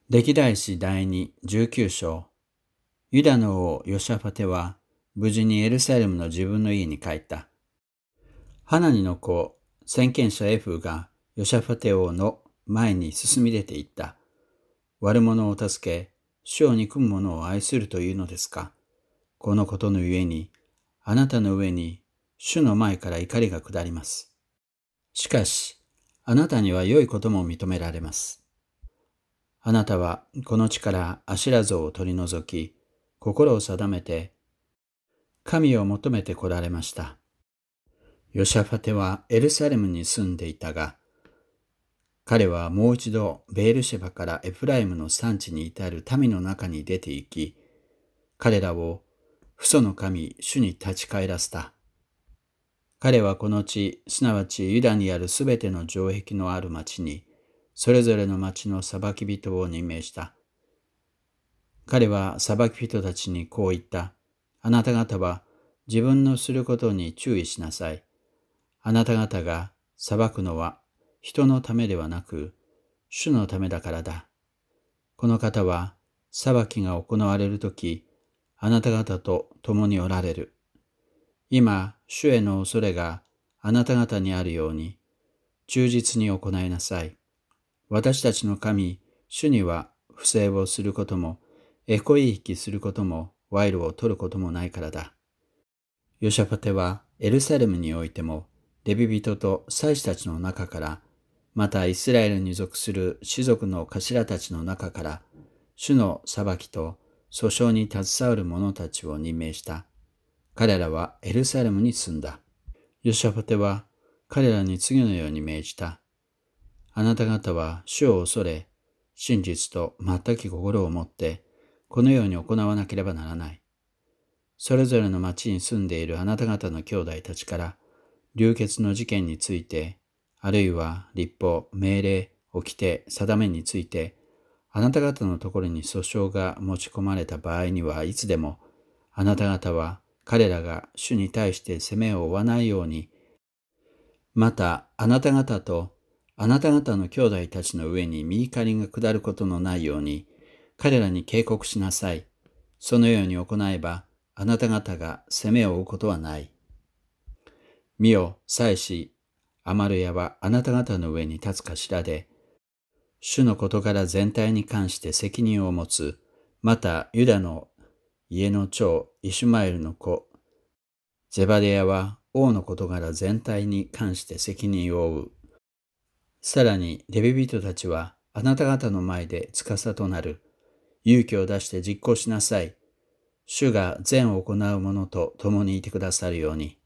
歴代史第19章。ユダの王ヨシャファテは無事にエルサレムの自分の家に帰った。ハナニの子、先見者エフがヨシャファテ王の前に進み出ていった。悪者を助け、主を憎む者を愛するというのですか。このことのゆえに、あなたの上に主の前から怒りが下ります。しかし、あなたには良いことも認められます。あなたはこの地からアシュラ像を取り除き、心を定めて、神を求めて来られました。ヨシャファテはエルサレムに住んでいたが、彼はもう一度ベールシェバからエフライムの産地に至る民の中に出て行き、彼らを父祖の神主に立ち返らせた。彼はこの地、すなわちユダにあるすべての城壁のある町に、それぞれの町の裁き人を任命した。彼は裁き人たちにこう言った。あなた方は自分のすることに注意しなさい。あなた方が裁くのは人のためではなく、主のためだからだ。この方は裁きが行われるとき、あなた方と共におられる。今、主への恐れがあなた方にあるように、忠実に行いなさい。私たちの神、主には不正をすることも、エコい引きすることも、賄賂を取ることもないからだ。ヨシャファテはエルサレムにおいても、レビ人と祭司たちの中から、またイスラエルに属する士族の頭たちの中から、主の裁きと訴訟に携わる者たちを任命した。彼らはエルサレムに住んだ。ヨシャファテは彼らに次のように命じた。あなた方は主を恐れ、真実と全き心を持って、このように行わなければならない。それぞれの町に住んでいるあなた方の兄弟たちから、流血の事件について、あるいは律法、命令、掟、定めについて、あなた方のところに訴訟が持ち込まれた場合にはいつでも、あなた方は彼らが主に対して責めを負わないように、またあなた方とあなた方の兄弟たちの上に身怒りが下ることのないように、彼らに警告しなさい。そのように行えば、あなた方が責めを負うことはない。見よ、祭司、アマルヤはあなた方の上に立つ頭で、主の事柄全体に関して責任を持つ。また、ユダの家の長、イシュマエルの子、ゼバデヤは王の事柄全体に関して責任を負う。さらに、レビ人たちはあなた方の前で司となる。勇気を出して実行しなさい。主が善を行う者と共にいてくださるように。